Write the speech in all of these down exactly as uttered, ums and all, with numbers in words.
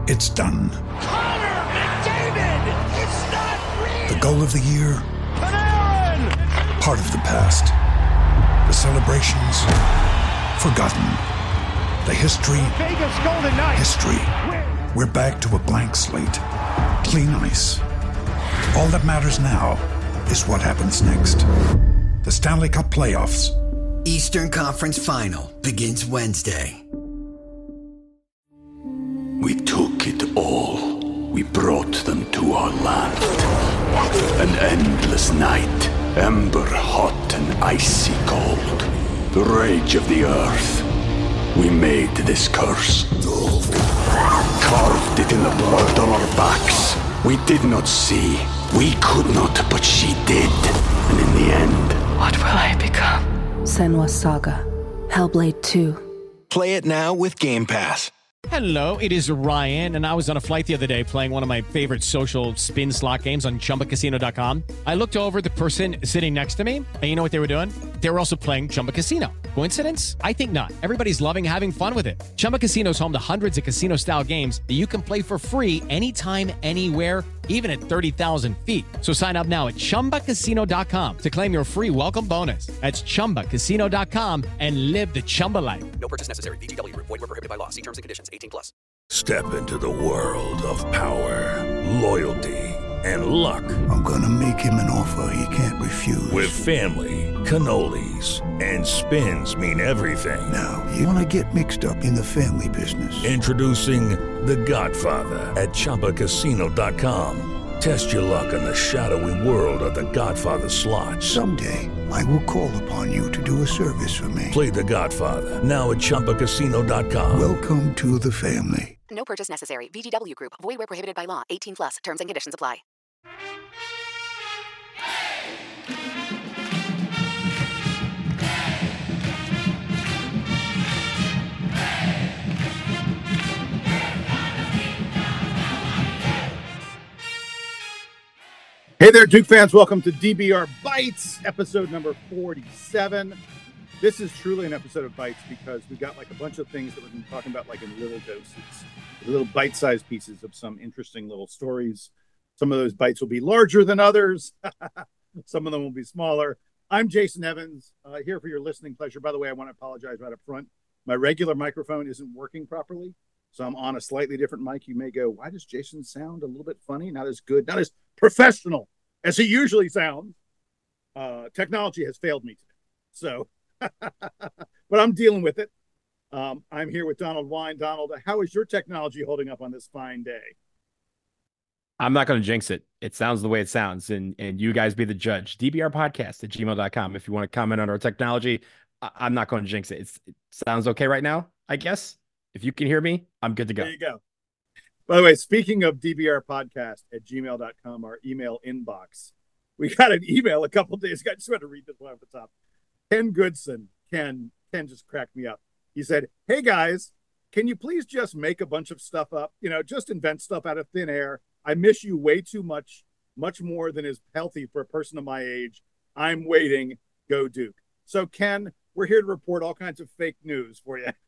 It's done. Connor McDavid! It's not real! The goal of the year? Panarin! Part of the past. The celebrations? Forgotten. The history? Vegas Golden Knights! History. We're back to a blank slate. Clean ice. All that matters now is what happens next. The Stanley Cup Playoffs. Eastern Conference Final begins Wednesday. We took it all. We brought them to our land. An endless night, ember hot and icy cold. The rage of the earth. We made this curse. Carved it in the blood on our backs. We did not see. We could not, but she did. And in the end... What will I become? Senua's Saga. Hellblade two. Play it now with Game Pass. Hello, it is Ryan, and I was on a flight the other day playing one of my favorite social spin slot games on Chumba Casino dot com. I looked over at the person sitting next to me, and you know what they were doing? They were also playing Chumba Casino. Coincidence? I think not. Everybody's loving having fun with it. Chumba Casino is home to hundreds of casino-style games that you can play for free anytime, anywhere, even at thirty thousand feet. So sign up now at Chumba Casino dot com to claim your free welcome bonus. That's Chumba Casino dot com and live the Chumba life. No purchase necessary. V G W. Void where prohibited by law. See terms and conditions. eighteen plus. Step into the world of power, loyalty, and luck. I'm gonna make him an offer he can't refuse. With family, cannolis, and spins mean everything. Now, you wanna get mixed up in the family business. Introducing The Godfather at Chumba Casino dot com. Test your luck in the shadowy world of The Godfather slot. Someday, I will call upon you to do a service for me. Play The Godfather, now at Chumba Casino dot com. Welcome to the family. No purchase necessary. V G W Group. Void where prohibited by law. eighteen plus. Terms and conditions apply. Hey there, Duke fans. Welcome to D B R Bites, episode number forty-seven. This is truly an episode of Bites because we got like a bunch of things that we've been talking about like in little doses, little bite-sized pieces of some interesting little stories. Some of those bites will be larger than others. Some of them will be smaller. I'm Jason Evans, uh, here for your listening pleasure. By the way, I want to apologize right up front. My regular microphone isn't working properly, so I'm on a slightly different mic. You may go, why does Jason sound a little bit funny? Not as good, not as professional as he usually sounds. Uh, technology has failed me today. So, but I'm dealing with it. Um, I'm here with Donald Wine. Donald, how is your technology holding up on this fine day? I'm not going to jinx it. It sounds the way it sounds, and and you guys be the judge. D B R podcast at gmail dot com. If you want to comment on our technology, I, I'm not going to jinx it. It's, it sounds okay right now, I guess. If you can hear me, I'm good to go. There you go. By the way, speaking of D B R podcast at gmail dot com, our email inbox, we got an email a couple days ago. I just want to read this one off the top. Ken Goodson, Ken, Ken just cracked me up. He said, hey guys, can you please just make a bunch of stuff up? You know, just invent stuff out of thin air. I miss you way too much, much more than is healthy for a person of my age. I'm waiting. Go Duke. So Ken, we're here to report all kinds of fake news for you.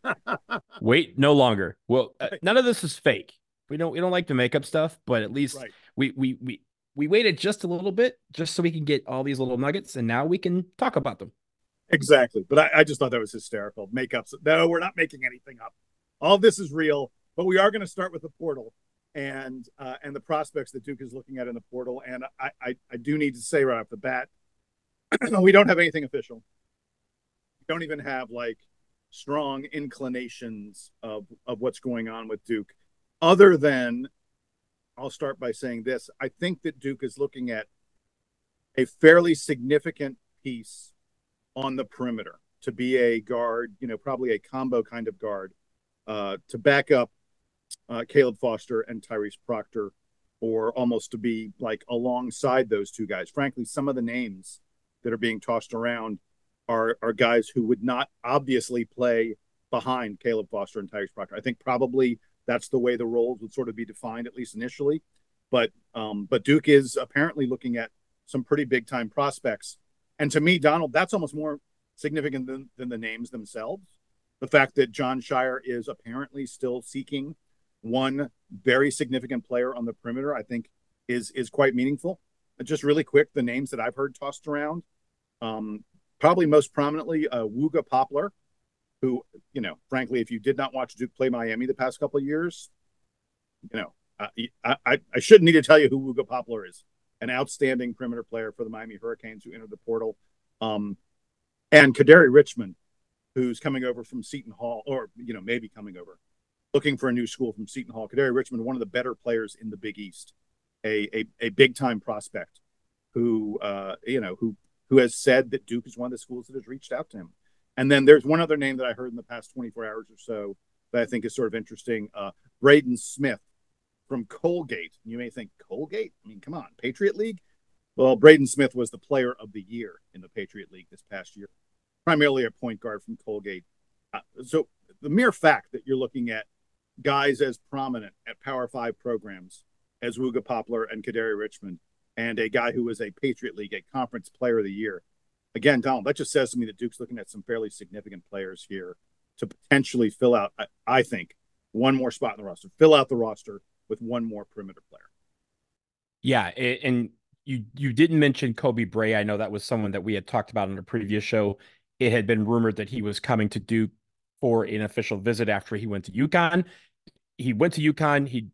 Wait no longer. Well, uh, none of this is fake. We don't we don't like to make up stuff, but at least right. we we we we waited just a little bit just so we can get all these little nuggets, and now we can talk about them. Exactly. But I, I just thought that was hysterical. Makeups. No, we're not making anything up. All this is real, but we are going to start with the portal and uh, and the prospects that Duke is looking at in the portal. And I, I, I do need to say right off the bat, we don't have anything official. We don't even have like strong inclinations of, of what's going on with Duke. Other than, I'll start by saying this. I think that Duke is looking at a fairly significant piece on the perimeter to be a guard, you know, probably a combo kind of guard uh, to back up uh, Caleb Foster and Tyrese Proctor, or almost to be like alongside those two guys. Frankly, some of the names that are being tossed around are, are guys who would not obviously play behind Caleb Foster and Tyrese Proctor. I think probably that's the way the roles would sort of be defined, at least initially. But um, but Duke is apparently looking at some pretty big time prospects. And to me, Donald, that's almost more significant than, than the names themselves. The fact that John Shire is apparently still seeking one very significant player on the perimeter, I think is is quite meaningful. Just really quick, the names that I've heard tossed around, um, probably most prominently, uh, Wooga Poplar, who, you know, frankly, if you did not watch Duke play Miami the past couple of years, you know, I, I, I shouldn't need to tell you who Wooga Poplar is. An outstanding perimeter player for the Miami Hurricanes who entered the portal. Um, and Kadary Richmond, who's coming over from Seton Hall, or, you know, maybe coming over, looking for a new school from Seton Hall. Kadary Richmond, one of the better players in the Big East, a a, a big-time prospect who, uh, you know, who who has said that Duke is one of the schools that has reached out to him. And then there's one other name that I heard in the past twenty-four hours or so that I think is sort of interesting, uh, Braden Smith from Colgate. You may think, Colgate? I mean, come on, Patriot League? Well, Braden Smith was the player of the year in the Patriot League this past year, primarily a point guard from Colgate. Uh, so the mere fact that you're looking at guys as prominent at Power Five programs as Wooga Poplar and Kadary Richmond, and a guy who was a Patriot League, a conference player of the year. Again, Donald, that just says to me that Duke's looking at some fairly significant players here to potentially fill out, I, I think, one more spot in the roster, fill out the roster with one more perimeter player. Yeah, and you you didn't mention Kobe Bray. I know that was someone that we had talked about in a previous show. It had been rumored that he was coming to Duke for an official visit after he went to UConn. He went to UConn. He,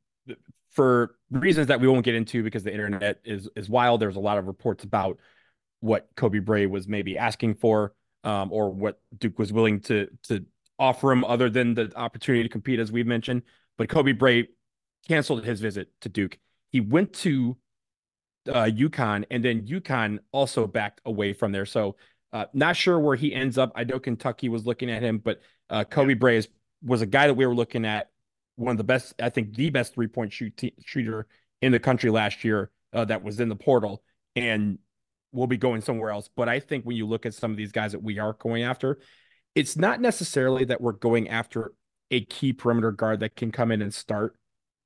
for reasons that we won't get into because the internet is is wild. There's a lot of reports about what Kobe Bray was maybe asking for, um, or what Duke was willing to to offer him other than the opportunity to compete, as we've mentioned. But Kobe Bray canceled his visit to Duke. He went to uh, UConn, and then UConn also backed away from there. So uh, not sure where he ends up. I know Kentucky was looking at him, but uh, Kobe yeah. Bray is, was a guy that we were looking at, one of the best, I think the best three-point shoot shooter in the country last year uh, that was in the portal, and will be going somewhere else. But I think when you look at some of these guys that we are going after, it's not necessarily that we're going after a key perimeter guard that can come in and start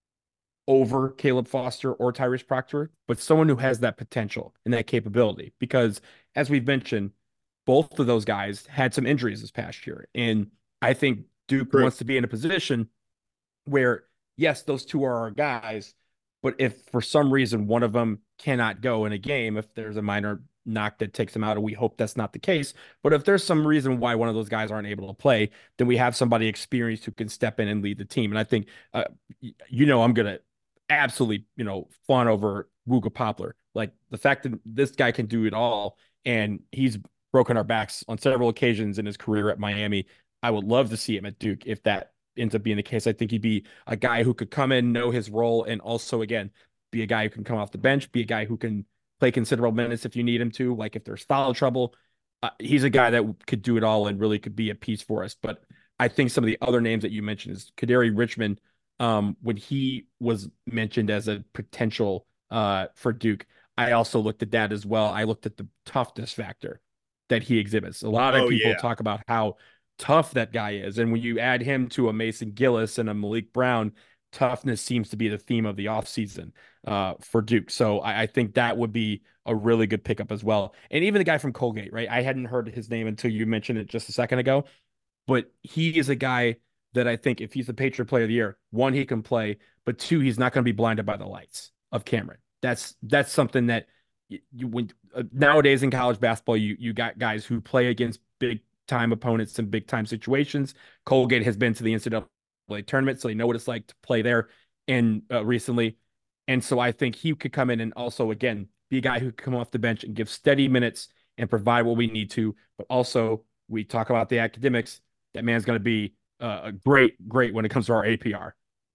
over Caleb Foster or Tyrese Proctor, but someone who has that potential and that capability. Because as we've mentioned, both of those guys had some injuries this past year. And I think Duke True. wants to be in a position where, yes, those two are our guys, but if for some reason one of them cannot go in a game, if there's a minor knock that takes them out, and we hope that's not the case, but if there's some reason why one of those guys aren't able to play, then we have somebody experienced who can step in and lead the team. And I think, uh, you know, I'm going to absolutely, you know, fawn over Wooga Poplar. Like the fact that this guy can do it all, and he's broken our backs on several occasions in his career at Miami. I would love to see him at Duke if that ends up being the case. I think he'd be a guy who could come in, know his role, and also, again, be a guy who can come off the bench, be a guy who can play considerable minutes if you need him to, like if there's foul trouble. Uh, he's a guy that could do it all and really could be a piece for us. But I think some of the other names that you mentioned is Kadary Richmond. Um, when he was mentioned as a potential uh, for Duke, I also looked at that as well. I looked at the toughness factor that he exhibits. A lot of oh, people yeah. talk about how tough that guy is. And when you add him to a Mason Gillis and a Malik Brown, toughness seems to be the theme of the offseason uh, for Duke. So I, I think that would be a really good pickup as well. And even the guy from Colgate, right? I hadn't heard his name until you mentioned it just a second ago, but he is a guy that I think if he's the Patriot Player of the Year, one, he can play, but two, he's not going to be blinded by the lights of Cameron. That's that's something that you, you when uh, nowadays in college basketball, you you got guys who play against big time opponents in big time situations. Colgate has been to the N C double A tournament, so they know what it's like to play there and uh, recently. And so I think he could come in and also, again, be a guy who could come off the bench and give steady minutes and provide what we need to. But also, we talk about the academics. That man's going to be uh, great, great when it comes to our A P R.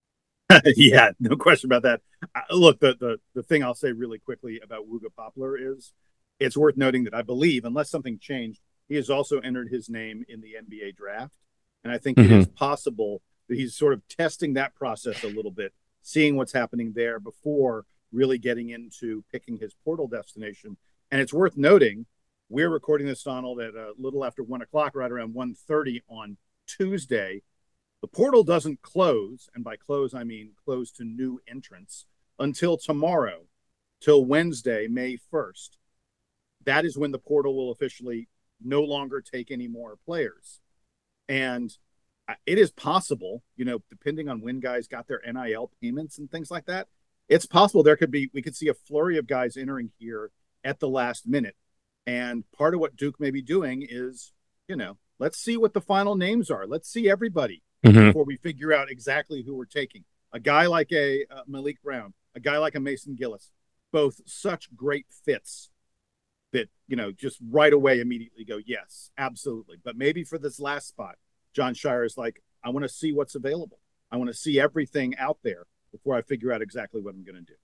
Yeah, no question about that. Uh, look, the, the the thing I'll say really quickly about Wooga Poplar is it's worth noting that I believe, unless something changed, he has also entered his name in the N B A draft. And I think mm-hmm. it is possible that he's sort of testing that process a little bit, seeing what's happening there before really getting into picking his portal destination. And it's worth noting, we're recording this, Donald, at a little after one o'clock, right around one thirty on Tuesday. The portal doesn't close, and by close, I mean close to new entrants, until tomorrow, till Wednesday, May first. That is when the portal will officially no longer take any more players. And it is possible, you know, depending on when guys got their N I L payments and things like that, it's possible there could be, we could see a flurry of guys entering here at the last minute. And part of what Duke may be doing is, you know, let's see what the final names are. Let's see everybody mm-hmm. before we figure out exactly who we're taking. A guy like a uh, Malik Brown, a guy like a Mason Gillis, both such great fits that, you know, just right away immediately go, yes, absolutely. But maybe for this last spot, Jon Scheyer is like, I want to see what's available. I want to see everything out there before I figure out exactly what I'm going to do.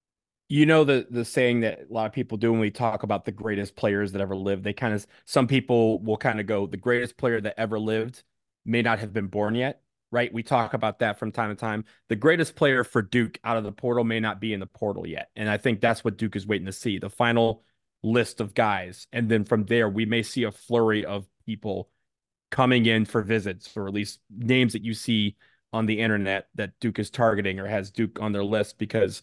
You know, the the saying that a lot of people do when we talk about the greatest players that ever lived, they kind of, some people will kind of go, the greatest player that ever lived may not have been born yet, right? We talk about that from time to time. The greatest player for Duke out of the portal may not be in the portal yet. And I think that's what Duke is waiting to see, the final list of guys. And then from there, we may see a flurry of people coming in for visits, or at least names that you see on the internet that Duke is targeting or has Duke on their list, because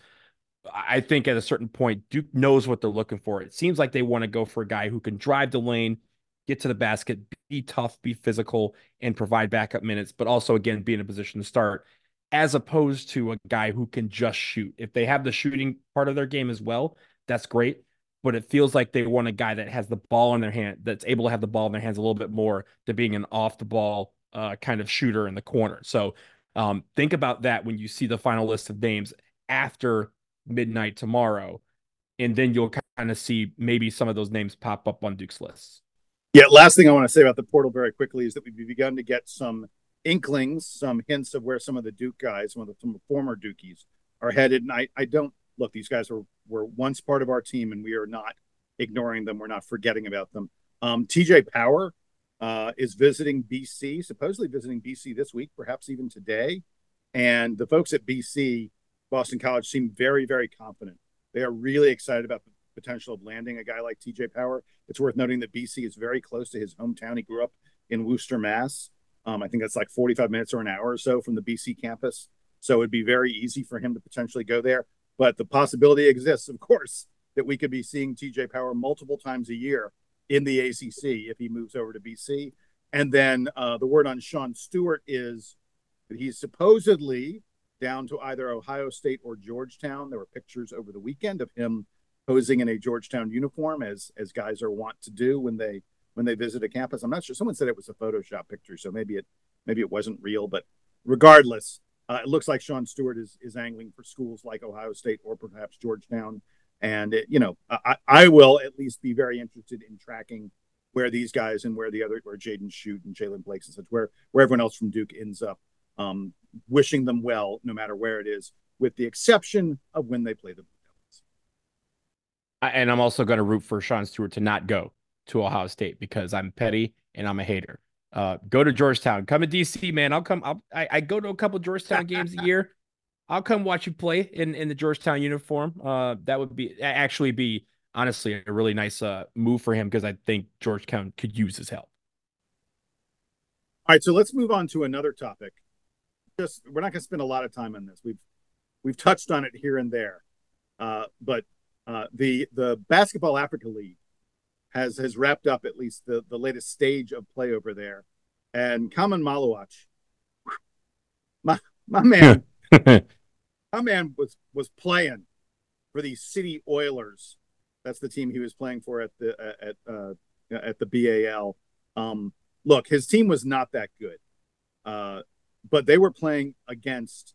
I think at a certain point, Duke knows what they're looking for. It seems like they want to go for a guy who can drive the lane, get to the basket, be tough, be physical, and provide backup minutes, but also, again, be in a position to start, as opposed to a guy who can just shoot. If they have the shooting part of their game as well, that's great. But it feels like they want a guy that has the ball in their hand, that's able to have the ball in their hands a little bit more, to being an off the ball uh, kind of shooter in the corner. So um, think about that when you see the final list of names after midnight tomorrow, and then you'll kind of see maybe some of those names pop up on Duke's lists. Yeah, last thing I want to say about the portal very quickly is that we've begun to get some inklings, some hints of where some of the Duke guys, some of the some former Dukies are headed. And I, I don't, look, these guys were, were once part of our team, and we are not ignoring them. We're not forgetting about them. Um, T J Power uh, is visiting B C, supposedly visiting B C this week, perhaps even today. And the folks at B C, Boston College, seem very, very confident. They are really excited about the potential of landing a guy like T J Power. It's worth noting that B C is very close to his hometown. He grew up in Worcester, Mass. Um, I think that's like forty-five minutes or an hour or so from the B C campus. So it'd be very easy for him to potentially go there. But the possibility exists, of course, that we could be seeing T J Power multiple times a year in the A C C if he moves over to B C. And then uh, the word on Sean Stewart is that he's supposedly down to either Ohio State or Georgetown. There were pictures over the weekend of him posing in a Georgetown uniform, as as guys are wont to do when they when they visit a campus. I'm not sure. Someone said it was a Photoshop picture, so maybe it maybe it wasn't real. But regardless, uh, it looks like Sean Stewart is is angling for schools like Ohio State or perhaps Georgetown. And it, you know, I, I will at least be very interested in tracking where these guys and where the other, where Jaden Schutt and Jalen Blakes and such, where where everyone else from Duke ends up. Um, wishing them well, no matter where it is, with the exception of when they play the Blue Devils. And I'm also going to root for Sean Stewart to not go to Ohio State, because I'm petty and I'm a hater. Uh, go to Georgetown. Come to D C, man. I'll come. I'll, I, I go to a couple Georgetown games a year. I'll come watch you play in, in the Georgetown uniform. Uh, that would be actually be honestly a really nice uh, move for him, because I think Georgetown could use his help. All right, so let's move on to another topic. Just we're not going to spend a lot of time on this. We've we've touched on it here and there, uh, but uh, the the Basketball Africa League has has wrapped up at least the the latest stage of play over there, and Kaman Maluach, my my man, my man was was playing for the City Oilers. That's the team he was playing for at the at uh, at the B A L. Um, look, his team was not that good. Uh, But they were playing against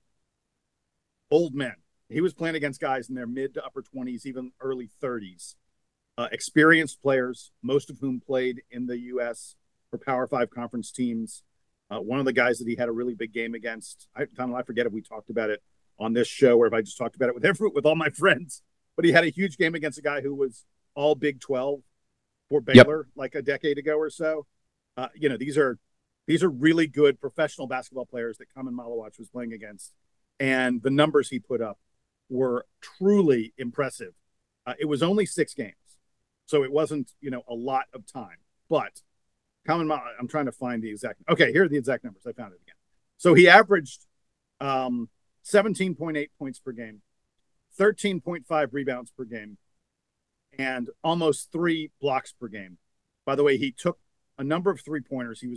old men. He was playing against guys in their mid to upper twenties, even early thirties. Uh, experienced players, most of whom played in the U S for Power Five conference teams. Uh, one of the guys that he had a really big game against, I, Tom, I forget if we talked about it on this show or if I just talked about it with every, with all my friends. But he had a huge game against a guy who was all Big twelve for Baylor, yep, like a decade ago or so. Uh, you know, these are These are really good professional basketball players that Kaman Maluach was playing against. And the numbers he put up were truly impressive. Uh, it was only six games, so it wasn't, you know, a lot of time. But Kaman Maluach, I'm trying to find the exact. Okay, here are the exact numbers. I found it again. So he averaged um, seventeen point eight points per game, thirteen point five rebounds per game, and almost three blocks per game. By the way, he took a number of three-pointers. He was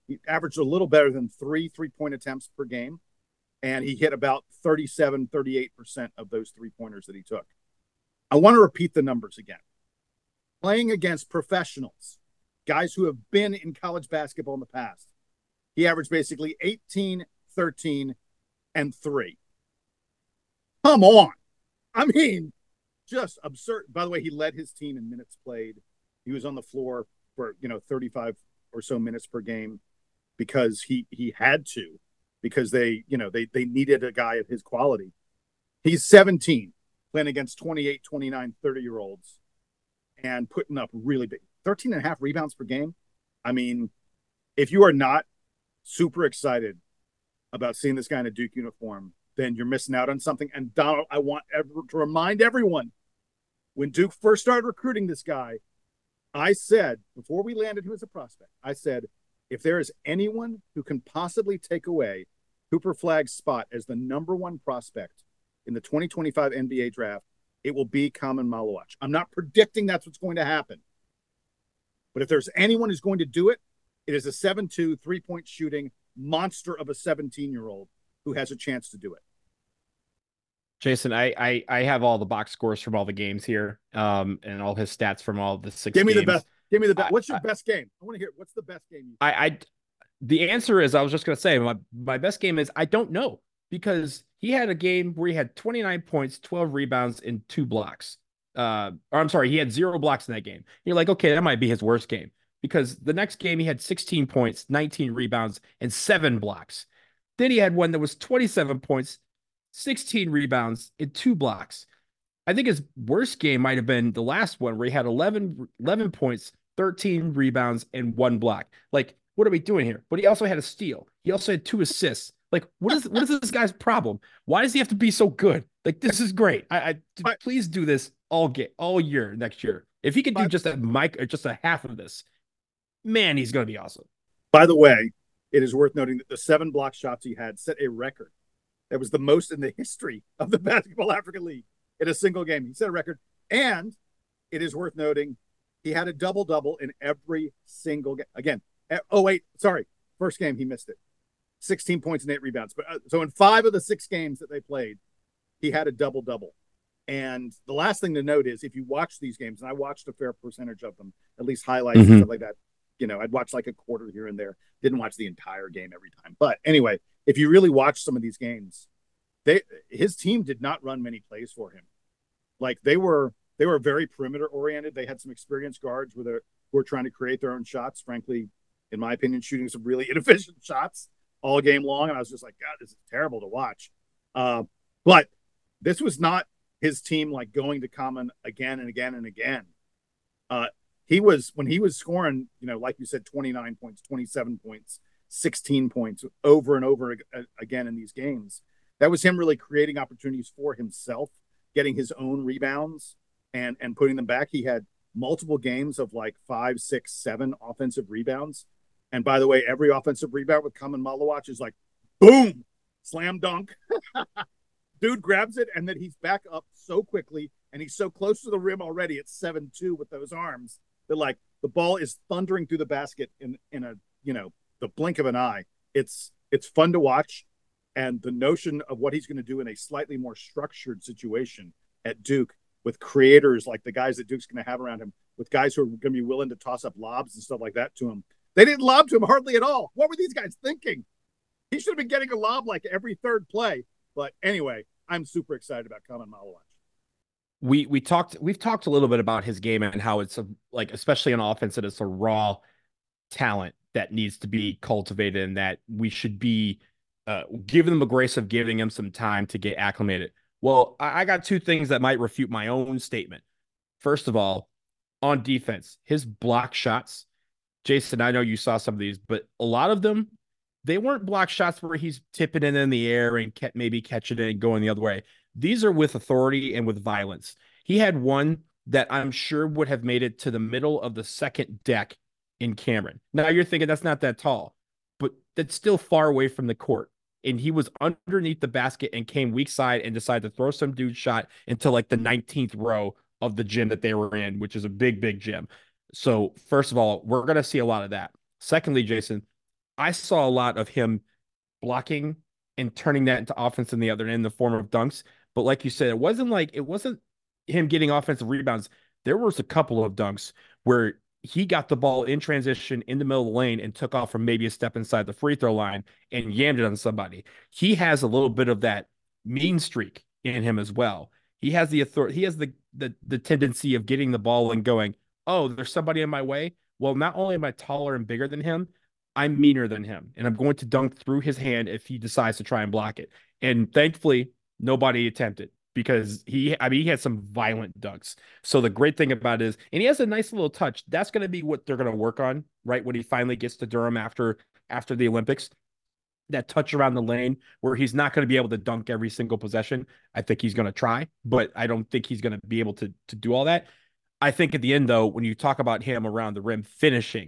He averaged a little better than three three-point attempts per game, and he hit about thirty-seven, thirty-eight percent of those three-pointers that he took. I want to repeat the numbers again. Playing against professionals, guys who have been in college basketball in the past, he averaged basically eighteen, thirteen, and three. Come on. I mean, just absurd. By the way, he led his team in minutes played. He was on the floor for, you know, thirty-five or so minutes per game because he he had to, because they, you know, they they needed a guy of his quality. He's seventeen, playing against twenty-eight, twenty-nine, thirty-year-olds and putting up really big thirteen and a half rebounds per game. I mean, if you are not super excited about seeing this guy in a Duke uniform, then you're missing out on something. And Donald, I want ever to remind everyone, when Duke first started recruiting this guy, I said, before we landed him as a prospect, I said, if there is anyone who can possibly take away Cooper Flagg's spot as the number one prospect in the twenty twenty-five N B A draft, it will be Kaman Malawach. I'm not predicting that's what's going to happen. But if there's anyone who's going to do it, it is a seven two, three-point shooting monster of a seventeen-year-old who has a chance to do it. Jason, I, I I have all the box scores from all the games here, um, and all his stats from all the six. Give me games. the best. Give me the best. What's your I, best game? I want to hear. What's the best game? You I, I, the answer is, I was just gonna say my my best game is I don't know, because he had a game where he had twenty-nine points, twelve rebounds, and two blocks. Uh, or I'm sorry, he had zero blocks in that game. You're like, okay, that might be his worst game, because the next game he had sixteen points, nineteen rebounds, and seven blocks. Then he had one that was twenty-seven points, sixteen rebounds, and two blocks. I think his worst game might have been the last one where he had eleven, eleven points, thirteen rebounds, and one block. Like, what are we doing here? But he also had a steal. He also had two assists. Like, what is what is this guy's problem? Why does he have to be so good? Like, this is great. I, I but, please do this all get all year next year. If he could do but, just a mic or just a half of this, man, he's going to be awesome. By the way, it is worth noting that the seven block shots he had set a record. That was the most in the history of the Basketball Africa League in a single game. He set a record. And it is worth noting he had a double-double in every single game. Again, oh, wait, sorry. First game, he missed it. sixteen points and eight rebounds. But uh, so in five of the six games that they played, he had a double-double. And the last thing to note is, if you watch these games, and I watched a fair percentage of them, at least highlights mm-hmm. and stuff like that, you know, I'd watch like a quarter here and there. Didn't watch the entire game every time. But anyway, if you really watch some of these games, they his team did not run many plays for him. Like they were they were very perimeter oriented. They had some experienced guards where they were trying to create their own shots. Frankly, in my opinion, shooting some really inefficient shots all game long. And I was just like, God, this is terrible to watch. Uh, but this was not his team like going to Kaman again and again and again. Uh, he was when he was scoring, you know, like you said, twenty-nine points, twenty-seven points, sixteen points over and over again in these games. That was him really creating opportunities for himself, getting his own rebounds and, and putting them back. He had multiple games of like five, six, seven offensive rebounds. And by the way, every offensive rebound with Kaman Malawach is like, boom, slam dunk. Dude grabs it, and then he's back up so quickly, and he's so close to the rim already. It's seven two with those arms that like the ball is thundering through the basket in, in a, you know, the blink of an eye. It's, it's fun to watch. And the notion of what he's going to do in a slightly more structured situation at Duke with creators like the guys that Duke's going to have around him, with guys who are going to be willing to toss up lobs and stuff like that to him. They didn't lob to him hardly at all. What were these guys thinking? He should have been getting a lob like every third play. But anyway, I'm super excited about Kaman Malawach. We we talked we've talked a little bit about his game and how it's a, like, especially on offense, that it's a raw talent that needs to be cultivated, and that we should be uh, giving them the grace of giving him some time to get acclimated. Well, I, I got two things that might refute my own statement. First of all, on defense, his block shots, Jason, I know you saw some of these, but a lot of them, they weren't block shots where he's tipping it in the air and ke- maybe catching it and going the other way. These are with authority and with violence. He had one that I'm sure would have made it to the middle of the second deck in Cameron. Now you're thinking that's not that tall, but that's still far away from the court. And he was underneath the basket and came weak side and decided to throw some dude shot into like the nineteenth row of the gym that they were in, which is a big, big gym. So first of all, we're going to see a lot of that. Secondly, Jason, I saw a lot of him blocking and turning that into offense in the other end in the form of dunks. But like you said, it wasn't like it wasn't him getting offensive rebounds. There was a couple of dunks where he got the ball in transition in the middle of the lane and took off from maybe a step inside the free throw line and yammed it on somebody. He has a little bit of that mean streak in him as well. He has the authority. He has the, the, the tendency of getting the ball and going, oh, there's somebody in my way. Well, not only am I taller and bigger than him, I'm meaner than him. And I'm going to dunk through his hand if he decides to try and block it. And thankfully, nobody attempted. Because he, I mean, he had some violent dunks. So the great thing about it is, and he has a nice little touch. That's going to be what they're going to work on, right? When he finally gets to Durham after after the Olympics, that touch around the lane where he's not going to be able to dunk every single possession. I think he's going to try, but I don't think he's going to be able to to do all that. I think at the end, though, when you talk about him around the rim finishing,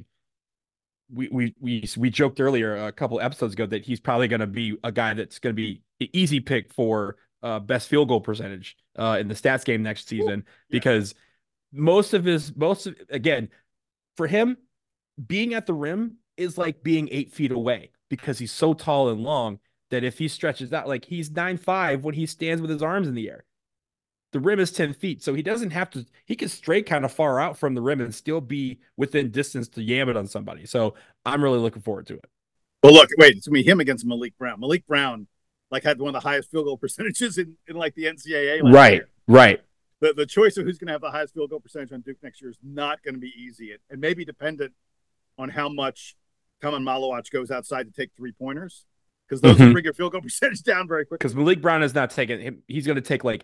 we we we we joked earlier a couple episodes ago that he's probably going to be a guy that's going to be an easy pick for Uh, best field goal percentage uh, in the stats game next season, because most of his most of, again, for him, being at the rim is like being eight feet away because he's so tall and long that if he stretches out, like he's nine five when he stands with his arms in the air. The rim is ten feet, so he doesn't have to. He can stray kind of far out from the rim and still be within distance to yam it on somebody. So I'm really looking forward to it. Well, look, wait, it's gonna be him against Malik Brown. Malik Brown. Like had one of the highest field goal percentages in, in like the N C double A. Last right, year. right. The the choice of who's going to have the highest field goal percentage on Duke next year is not going to be easy. It, it may be dependent on how much Kaman Malawach goes outside to take three pointers, because those mm-hmm. will bring your field goal percentage down very quickly. Because Malik Brown is not taking him; he's going to take like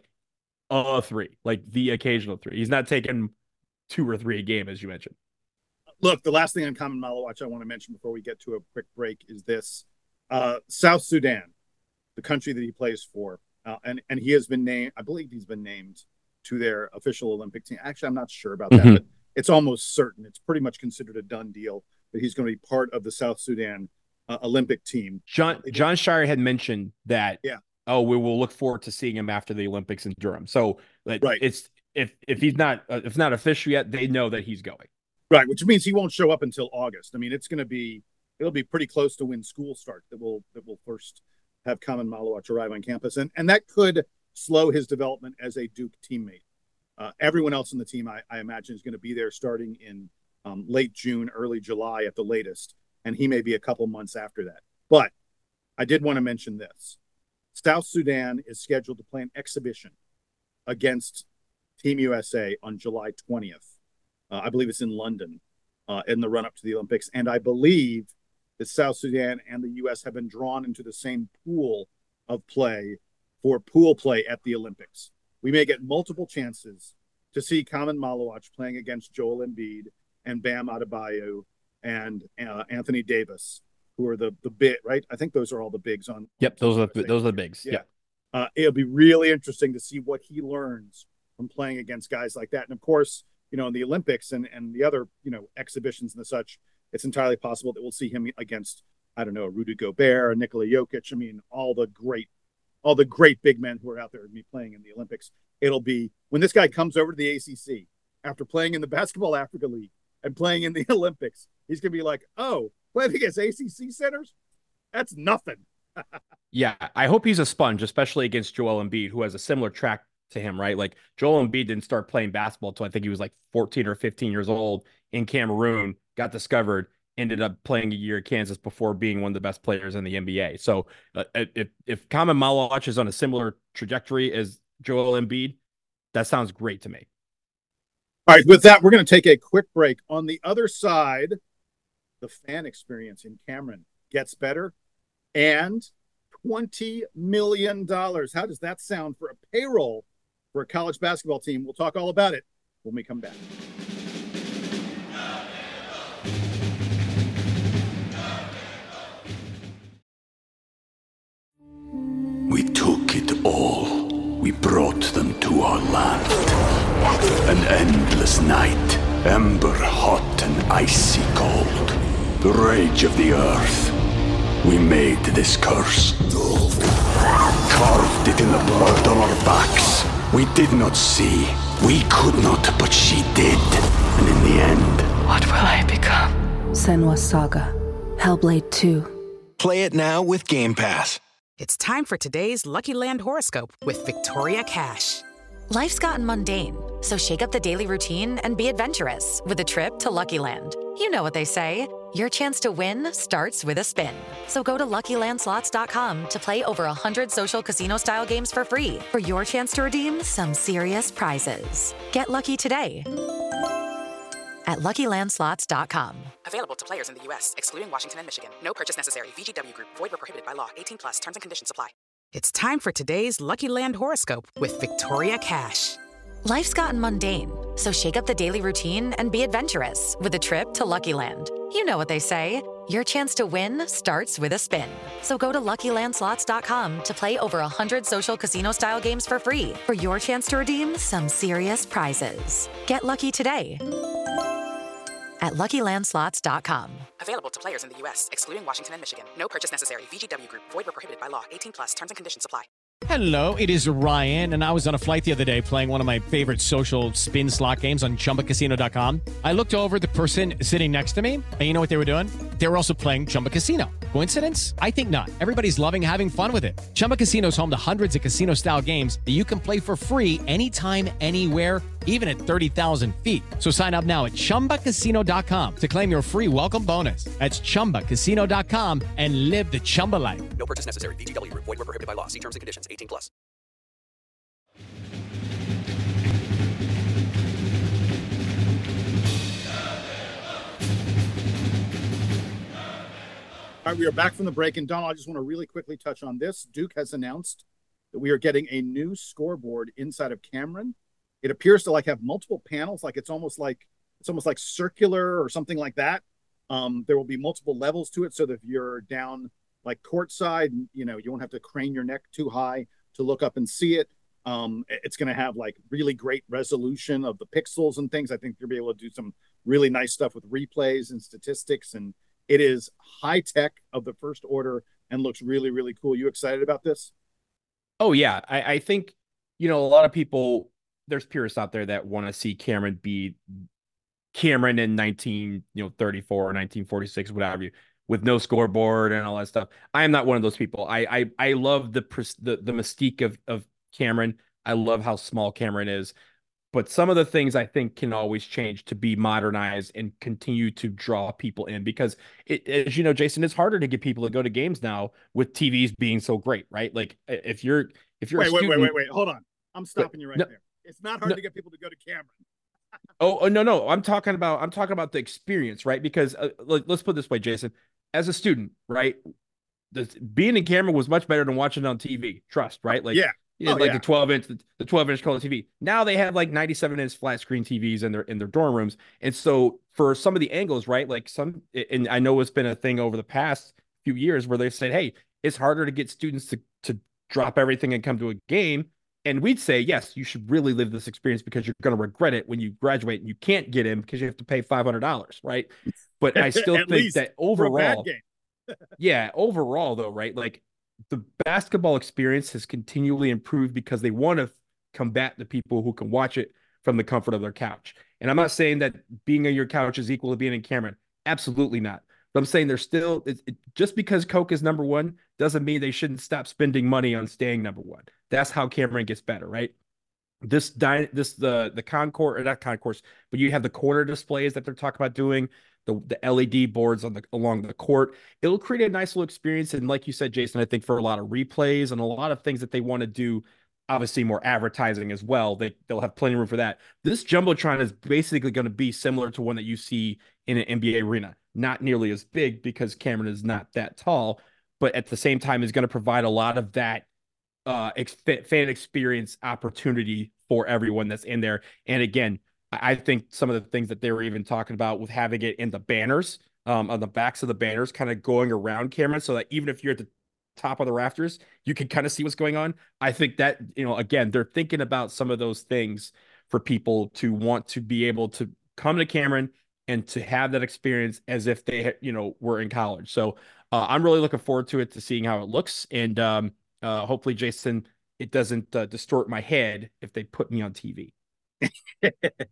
a three, like the occasional three. He's not taking two or three a game, as you mentioned. Look, the last thing on Kaman Malawach I want to mention before we get to a quick break is this: uh, South Sudan. The country that he plays for, uh, and and he has been named. I believe he's been named to their official Olympic team. Actually, I'm not sure about that, mm-hmm. but it's almost certain. It's pretty much considered a done deal that he's going to be part of the South Sudan uh, Olympic team. John John Shire had mentioned that. Yeah. Oh, we will look forward to seeing him after the Olympics in Durham. So, like, right. It's if if he's not uh, if it's not official yet, they know that he's going. Right, which means he won't show up until August. I mean, it's going to be it'll be pretty close to when school starts that will that will first have Kaman Malawach arrive on campus. And, and that could slow his development as a Duke teammate. Uh, everyone else in the team, I, I imagine, is going to be there starting in um, late June, early July at the latest. And he may be a couple months after that. But I did want to mention this. South Sudan is scheduled to play an exhibition against Team U S A on July twentieth. Uh, I believe it's in London uh, in the run-up to the Olympics. And I believe that South Sudan and the U S have been drawn into the same pool of play for pool play at the Olympics. We may get multiple chances to see Kaman Malawach playing against Joel Embiid and Bam Adebayo and uh, Anthony Davis, who are the the big, right? I think those are all the bigs on. Yep, those are the, those are the bigs. Yeah, yeah. Uh, it'll be really interesting to see what he learns from playing against guys like that. And of course, you know, in the Olympics and and the other, you know, exhibitions and the such, it's entirely possible that we'll see him against, I don't know, Rudy Gobert or Nikola Jokic. I mean, all the great, all the great big men who are out there with me playing in the Olympics. It'll be when this guy comes over to the A C C after playing in the Basketball Africa League and playing in the Olympics, he's going to be like, oh, playing against A C C centers? That's nothing. Yeah, I hope he's a sponge, especially against Joel Embiid, who has a similar track to him, right? Like Joel Embiid didn't start playing basketball until I think he was like fourteen or fifteen years old in Cameroon, got discovered, ended up playing a year at Kansas before being one of the best players in the N B A. So uh, if if Kaman Malawach is on a similar trajectory as Joel Embiid, that sounds great to me. All right, with that, we're going to take a quick break. On the other side, the fan experience in Cameron gets better, and twenty million dollars. How does that sound for a payroll for a college basketball team? We'll talk all about it when we come back. We took it all. We brought them to our land. An endless night, ember hot and icy cold. The rage of the earth. We made this curse. Carved it in the blood on our backs. We did not see. We could not, but she did. And in the end... What will I become? Senwa Saga. Hellblade two. Play it now with Game Pass. It's time for today's Lucky Land horoscope with Victoria Cash. Life's gotten mundane, so shake up the daily routine and be adventurous with a trip to Lucky Land. You know what they say, your chance to win starts with a spin. So go to Lucky Land Slots dot com to play over one hundred social casino-style games for free for your chance to redeem some serious prizes. Get lucky today at Lucky Land Slots dot com. Available to players in the U S, excluding Washington and Michigan. No purchase necessary. V G W Group. Void where prohibited by law. eighteen plus. Terms and conditions apply. It's time for today's Lucky Land horoscope with Victoria Cash. Life's gotten mundane, so shake up the daily routine and be adventurous with a trip to Lucky Land. You know what they say, your chance to win starts with a spin. So go to Lucky Land Slots dot com to play over one hundred social casino-style games for free for your chance to redeem some serious prizes. Get lucky today at Lucky Land Slots dot com. Available to players in the U S, excluding Washington and Michigan. No purchase necessary. V G W Group. Void where prohibited by law. eighteen plus. Terms and conditions apply. Hello, it is Ryan, and I was on a flight the other day playing one of my favorite social spin slot games on Chumba Casino dot com. I looked over at the person sitting next to me, and you know what they were doing? They were also playing Chumba Casino. Coincidence? I think not. Everybody's loving having fun with it. Chumba Casino is home to hundreds of casino-style games that you can play for free anytime, anywhere, even at thirty thousand feet. So sign up now at Chumba Casino dot com to claim your free welcome bonus. That's Chumba Casino dot com and live the Chumba life. No purchase necessary. V G W Group. Void where prohibited by law. See terms and conditions. eighteen plus. All right, we are back from the break, and Donald, I just want to really quickly touch on this. Duke has announced that we are getting a new scoreboard inside of Cameron. It appears to like have multiple panels, like it's almost like it's almost like circular or something like that. Um, there will be multiple levels to it, so that if you're down like courtside, you know, you won't have to crane your neck too high to look up and see it. Um, it's going to have like really great resolution of the pixels and things. I think you'll be able to do some really nice stuff with replays and statistics, and it is high tech of the first order and looks really, really cool. You excited about this? Oh yeah. I, I think, you know, a lot of people, there's purists out there that want to see Cameron be Cameron in nineteen, you know, thirty-four or nineteen forty-six, whatever you, with no scoreboard and all that stuff. I am not one of those people. I, I, I love the, the, the mystique of, of Cameron. I love how small Cameron is, but some of the things I think can always change to be modernized and continue to draw people in, because it, as you know, Jason, it's harder to get people to go to games now with T Vs being so great, right? Like if you're, if you're, wait, a student, wait, wait, wait, wait, hold on. I'm stopping you right no, there. It's not hard no, to get people to go to Cameron. oh, oh, no, no. I'm talking about, I'm talking about the experience, right? Because uh, like, let's put it this way, Jason, as a student, right? The, being in Cameron was much better than watching it on T V. Trust, right? Like, yeah. You know, oh, like yeah. the twelve inch, the twelve inch color T V. Now they have like ninety-seven inch flat screen T Vs in their in their dorm rooms, and so for some of the angles, right? Like some, and I know it's been a thing over the past few years where they've said, "Hey, it's harder to get students to to drop everything and come to a game." And we'd say, yes, you should really live this experience because you're going to regret it when you graduate and you can't get in because you have to pay five hundred dollars, right? But I still think that overall, yeah, overall though, right? Like the basketball experience has continually improved because they want to combat the people who can watch it from the comfort of their couch. And I'm not saying that being on your couch is equal to being in Cameron. Absolutely not. But I'm saying there's still, it, it, just because Coke is number one doesn't mean they shouldn't stop spending money on staying number one. That's how Cameron gets better, right? This, di- this the the concourse, or not concourse, but you have the corner displays that they're talking about doing, the, the L E D boards on the along the court. It'll create a nice little experience. And like you said, Jason, I think for a lot of replays and a lot of things that they want to do, obviously more advertising as well, they, they'll have plenty of room for that. This Jumbotron is basically going to be similar to one that you see in an N B A arena. Not nearly as big because Cameron is not that tall, but at the same time is going to provide a lot of that uh, ex- fan experience opportunity for everyone that's in there. And again, I think some of the things that they were even talking about with having it in the banners, um, on the backs of the banners, kind of going around Cameron, so that even if you're at the top of the rafters, you can kind of see what's going on. I think that, you know, again, they're thinking about some of those things for people to want to be able to come to Cameron and to have that experience as if they, you know, were in college. So uh, I'm really looking forward to it, to seeing how it looks. And um, uh, hopefully, Jason, it doesn't uh, distort my head if they put me on T V.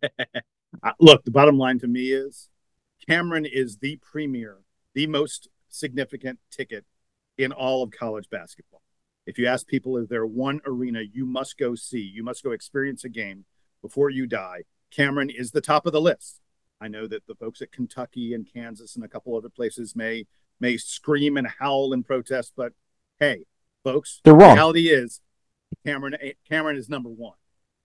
Look, the bottom line to me is Cameron is the premier, the most significant ticket in all of college basketball. If you ask people, is there one arena you must go see, you must go experience a game before you die, Cameron is the top of the list. I know that the folks at Kentucky and Kansas and a couple other places may may scream and howl and protest, but hey, folks, they're wrong. The reality is Cameron Cameron is number one.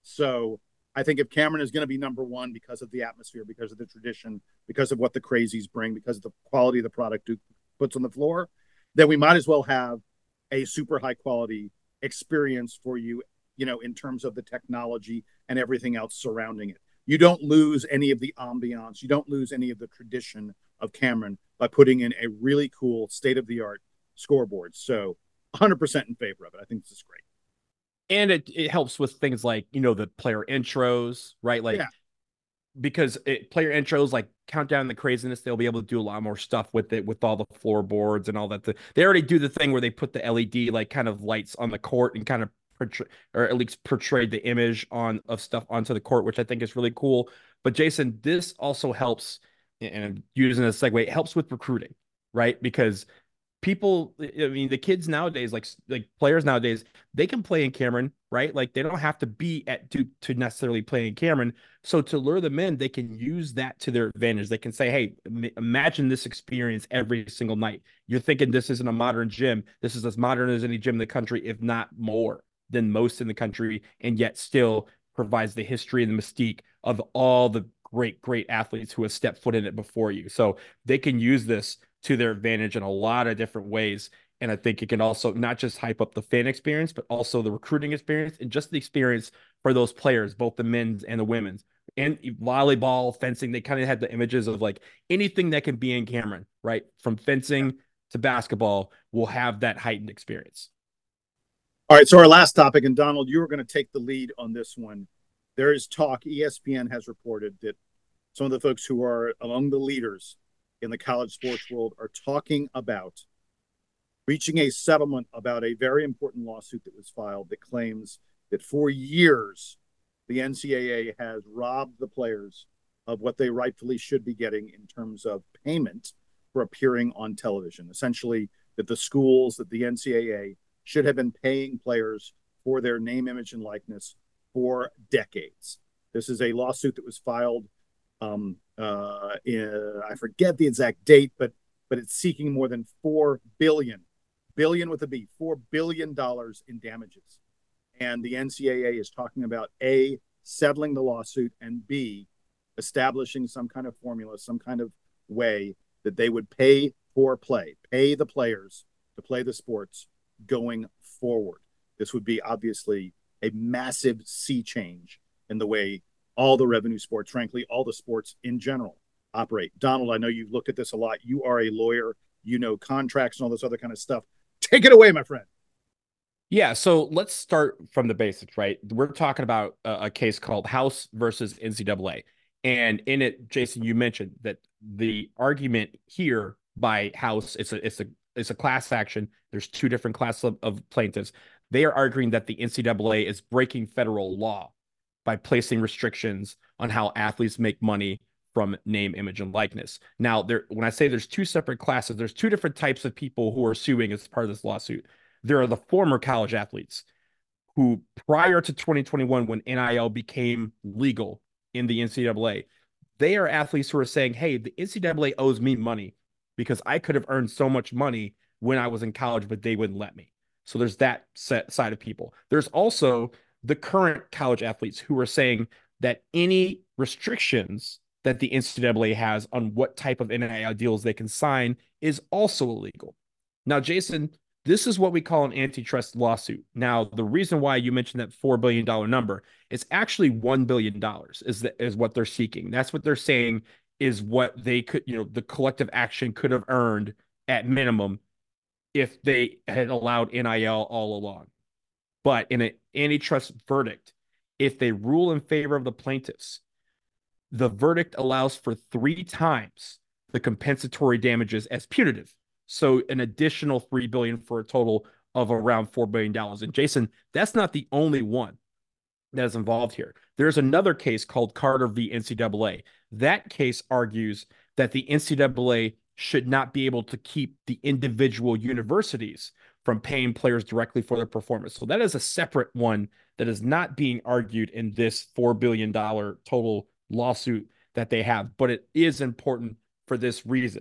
So I think if Cameron is going to be number one because of the atmosphere, because of the tradition, because of what the crazies bring, because of the quality of the product Duke puts on the floor, then we might as well have a super high quality experience for you, you know, in terms of the technology and everything else surrounding it. You don't lose any of the ambiance. You don't lose any of the tradition of Cameron by putting in a really cool state-of-the-art scoreboard. So one hundred percent in favor of it. I think this is great. And it, it helps with things like, you know, the player intros, right? Like, yeah. because it, player intros, like Countdown the Craziness, they'll be able to do a lot more stuff with it, with all the floorboards and all that. The, they already do the thing where they put the L E D, like, kind of lights on the court and kind of portray, or at least portray the image on of stuff onto the court, which I think is really cool. But Jason, this also helps, and I'm using a segue, it helps with recruiting, right? Because people, I mean, the kids nowadays, like like players nowadays, they can play in Cameron, right? Like they don't have to be at Duke to necessarily play in Cameron. So to lure them in, they can use that to their advantage. They can say, hey, imagine this experience every single night. You're thinking this isn't a modern gym. This is as modern as any gym in the country, if not more than most in the country, and yet still provides the history and the mystique of all the great, great athletes who have stepped foot in it before you. So they can use this to their advantage in a lot of different ways. And I think it can also not just hype up the fan experience, but also the recruiting experience and just the experience for those players, both the men's and the women's. And volleyball, fencing, they kind of had the images of like anything that can be in Cameron, right? From fencing to basketball will have that heightened experience. All right, so our last topic, and Donald, you were going to take the lead on this one. There is talk, E S P N has reported that some of the folks who are among the leaders in the college sports world are talking about reaching a settlement about a very important lawsuit that was filed that claims that for years the N C double A has robbed the players of what they rightfully should be getting in terms of payment for appearing on television. Essentially, that the schools, that the N C double A should have been paying players for their name, image, and likeness for decades. This is a lawsuit that was filed um, uh, in, I forget the exact date, but but it's seeking more than four billion, billion with a B, four billion dollars in damages. And the N C double A is talking about A, settling the lawsuit, and B, establishing some kind of formula, some kind of way that they would pay for play, pay the players to play the sports going forward. This would be obviously a massive sea change in the way all the revenue sports, frankly, all the sports in general operate. Donald, I know you've looked at this a lot. You are a lawyer, you know contracts and all this other kind of stuff. Take it away, my friend. Yeah, so let's start from the basics, right? We're talking about a, a case called House versus N C double A. And in it, Jason, you mentioned that the argument here by House, it's a it's a it's a class action. There's two different classes of, of plaintiffs. They are arguing that the N C double A is breaking federal law by placing restrictions on how athletes make money from name, image, and likeness. Now, there, when I say there's two separate classes, there's two different types of people who are suing as part of this lawsuit. There are the former college athletes who, prior to twenty twenty-one, when N I L became legal in the N C double A, they are athletes who are saying, hey, the N C double A owes me money because I could have earned so much money when I was in college, but they wouldn't let me. So there's that set side of people. There's also the current college athletes who are saying that any restrictions that the N C double A has on what type of N I L deals they can sign is also illegal. Now, Jason, this is what we call an antitrust lawsuit. Now, the reason why you mentioned that four billion dollars number is actually one billion dollars is, the, is what they're seeking. That's what they're saying is what they could, you know, the collective action could have earned at minimum if they had allowed N I L all along. But in an antitrust verdict, if they rule in favor of the plaintiffs, the verdict allows for three times the compensatory damages as punitive. So an additional three billion dollars for a total of around four billion dollars. And Jason, that's not the only one that is involved here. There's another case called Carter v. N C double A. That case argues that the N C double A should not be able to keep the individual universities from paying players directly for their performance. So that is a separate one that is not being argued in this four billion dollars total lawsuit that they have, but it is important for this reason.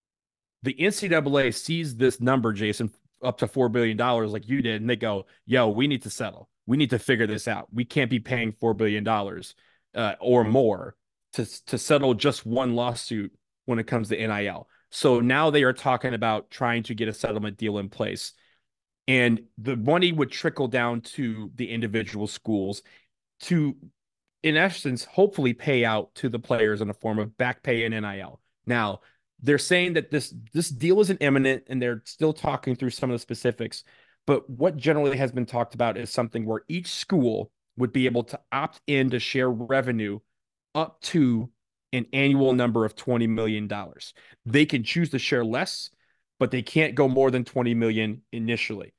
The N C double A sees this number, Jason, up to four billion dollars like you did, and they go, yo, we need to settle. We need to figure this out. We can't be paying four billion dollars uh, or more to, to settle just one lawsuit when it comes to N I L. So now they are talking about trying to get a settlement deal in place. And the money would trickle down to the individual schools to, in essence, hopefully pay out to the players in the form of back pay and N I L. Now, they're saying that this, this deal isn't imminent, and they're still talking through some of the specifics. But what generally has been talked about is something where each school would be able to opt in to share revenue up to an annual number of twenty million dollars. They can choose to share less, but they can't go more than twenty million dollars initially.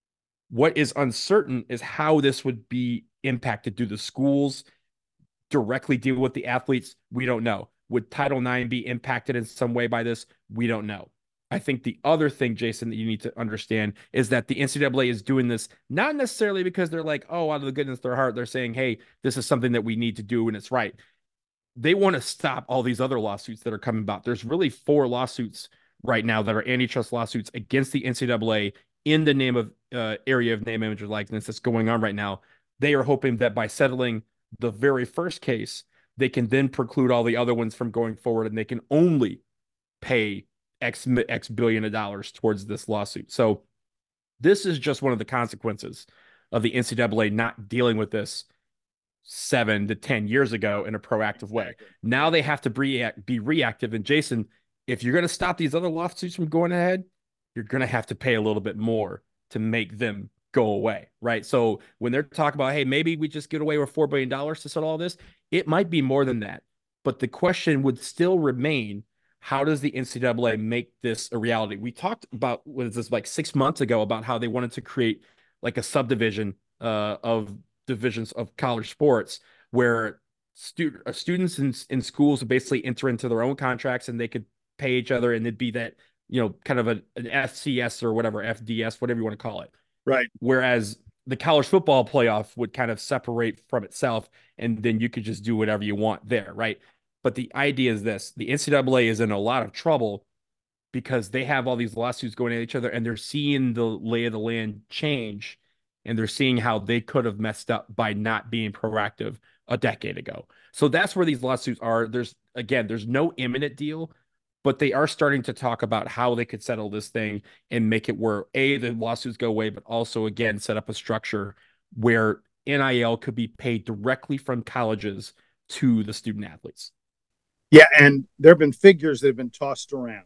What is uncertain is how this would be impacted. Do the schools directly deal with the athletes? We don't know. Would Title nine be impacted in some way by this? We don't know. I think the other thing, Jason, that you need to understand is that the N C double A is doing this not necessarily because they're like, oh, out of the goodness of their heart, they're saying, hey, this is something that we need to do and it's right. They want to stop all these other lawsuits that are coming about. There's really four lawsuits right now that are antitrust lawsuits against the N C double A in the name of uh, area of name, image, or likeness that's going on right now. They are hoping that by settling the very first case, they can then preclude all the other ones from going forward, and they can only pay X, X billion of dollars towards this lawsuit. So this is just one of the consequences of the N C double A not dealing with this seven to ten years ago in a proactive way. Now they have to be, be reactive. And Jason, if you're going to stop these other lawsuits from going ahead, you're going to have to pay a little bit more to make them go away, right? So when they're talking about, hey, maybe we just get away with four billion dollars to settle all this, it might be more than that. But the question would still remain, how does the N C double A make this a reality? We talked about, was this like six months ago, about how they wanted to create like a subdivision uh, of divisions of college sports where stu- uh, students in, in schools would basically enter into their own contracts and they could pay each other, and it'd be that, you know, kind of a, an F C S or whatever, F D S, whatever you want to call it. Right. Whereas the college football playoff would kind of separate from itself, and then you could just do whatever you want there, right? But the idea is this: the N C double A is in a lot of trouble because they have all these lawsuits going at each other, and they're seeing the lay of the land change, and they're seeing how they could have messed up by not being proactive a decade ago. So that's where these lawsuits are. There's, again, there's no imminent deal, but they are starting to talk about how they could settle this thing and make it where, A, the lawsuits go away, but also, again, set up a structure where N I L could be paid directly from colleges to the student athletes. Yeah, and there have been figures that have been tossed around.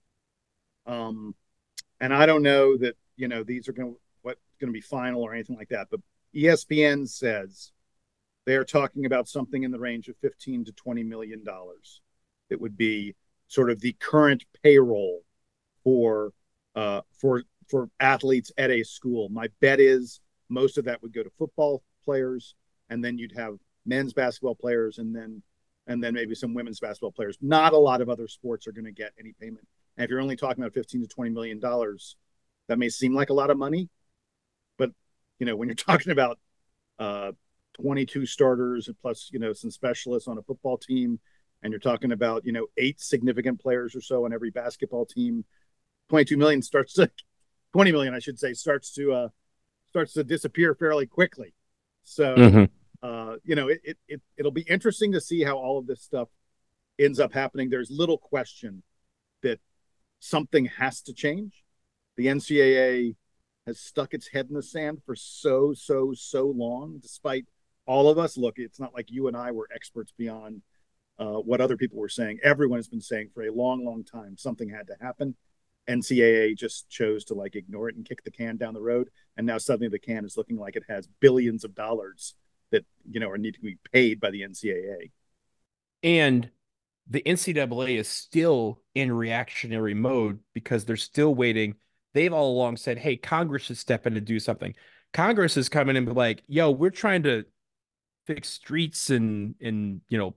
Um, and I don't know that, you know, these are going to, what's going to be final or anything like that, but E S P N says they are talking about something in the range of fifteen to twenty million dollars. It would be sort of the current payroll for uh, for for athletes at a school. My bet is most of that would go to football players, and then you'd have men's basketball players, and then and then maybe some women's basketball players. Not a lot of other sports are going to get any payment. And if you're only talking about fifteen to twenty million dollars, that may seem like a lot of money, but you know, when you're talking about uh, twenty-two starters and plus, you know, some specialists on a football team, and you're talking about, you know, eight significant players or so on every basketball team, twenty-two million starts to twenty million, I should say, starts to uh, starts to disappear fairly quickly. So, mm-hmm. uh, you know, it, it, it, it'll be interesting to see how all of this stuff ends up happening. There's little question that something has to change. The N C double A has stuck its head in the sand for so, so, so long, despite all of us. Look, it's not like you and I were experts beyond uh, what other people were saying. Everyone has been saying for a long, long time something had to happen. N C double A just chose to like ignore it and kick the can down the road. And now suddenly the can is looking like it has billions of dollars that, you know, are need to be paid by the N C double A. And the N C double A is still in reactionary mode because they're still waiting. They've all along said, hey, Congress should step in to do something. Congress is coming in and be like, yo, we're trying to fix streets and, and, you know,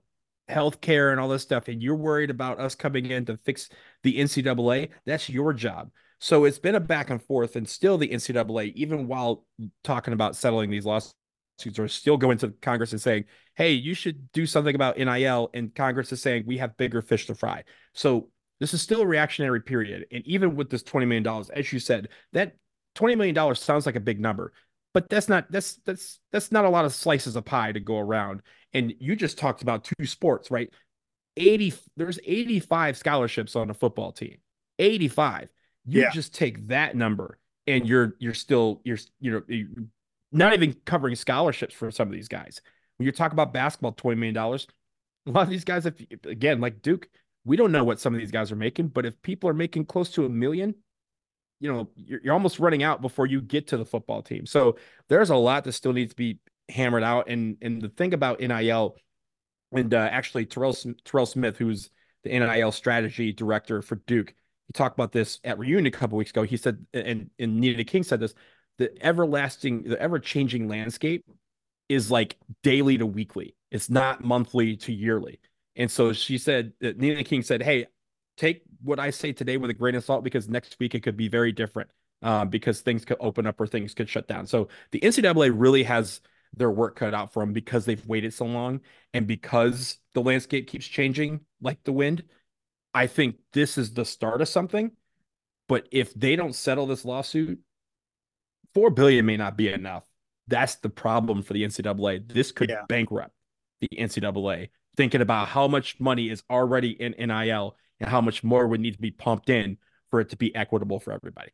healthcare and all this stuff, and you're worried about us coming in to fix the N C double A, that's your job. So it's been a back and forth, and still the N C double A, even while talking about settling these lawsuits, are still going to Congress and saying, hey, you should do something about N I L, and Congress is saying we have bigger fish to fry. So this is still a reactionary period. And even with this twenty million dollars, as you said, that twenty million dollars sounds like a big number, but that's not that's that's that's not a lot of slices of pie to go around. And you just talked about two sports, right? eighty there's eighty-five scholarships on a football team. eighty-five. You yeah. just take that number and you're you're still you're you know you're not even covering scholarships for some of these guys. When you talk about basketball, twenty million dollars, a lot of these guys, if again, like Duke, we don't know what some of these guys are making, but if people are making close to a million, you know, you're, you're almost running out before you get to the football team. So there's a lot that still needs to be hammered out. And and the thing about N I L, and uh, actually Terrell, Terrell Smith, who's the N I L strategy director for Duke, he talked about this at Reunion a couple weeks ago. He said, and, and Nina King said this, the everlasting, the ever-changing landscape is like daily to weekly. It's not monthly to yearly. And so she said, that Nina King said, hey, take what I say today with a grain of salt, because next week it could be very different, uh, because things could open up or things could shut down. So the N C double A really has their work cut out for them because they've waited so long, and because the landscape keeps changing like the wind. I think this is the start of something. But if they don't settle this lawsuit, four billion dollars may not be enough. That's the problem for the N C double A. This could yeah. bankrupt the N C double A, thinking about how much money is already in N I L and how much more would need to be pumped in for it to be equitable for everybody.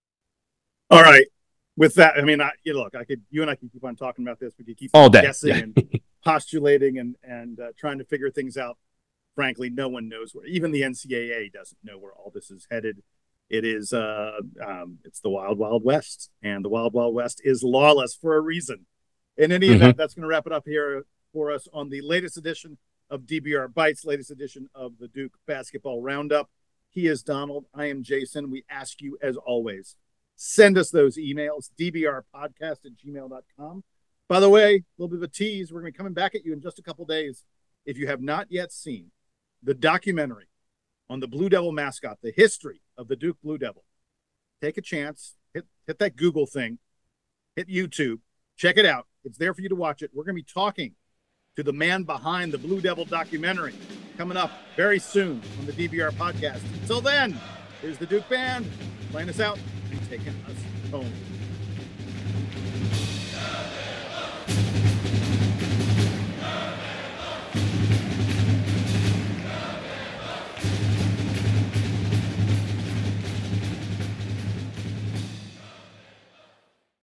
All right. With that, I mean, I, you know, look, I could, you and I can keep on talking about this. We could keep all day guessing and postulating and and uh, trying to figure things out. Frankly, no one knows where. Even the N C double A doesn't know where all this is headed. It is, uh, um, it's the wild, wild west, and the wild, wild west is lawless for a reason. In any mm-hmm. event, that's going to wrap it up here for us on the latest edition of D B R Bites, latest edition of the Duke Basketball Roundup. He is Donald. I am Jason. We ask you, as always, send us those emails, d b r podcast at gmail dot com. By the way, a little bit of a tease. We're going to be coming back at you in just a couple days. If you have not yet seen the documentary on the Blue Devil mascot, the history of the Duke Blue Devil, take a chance, hit, hit that Google thing, hit YouTube, check it out. It's there for you to watch it. We're going to be talking to the man behind the Blue Devil documentary coming up very soon on the D B R podcast. Until then, here's the Duke Band playing us out and taking us home.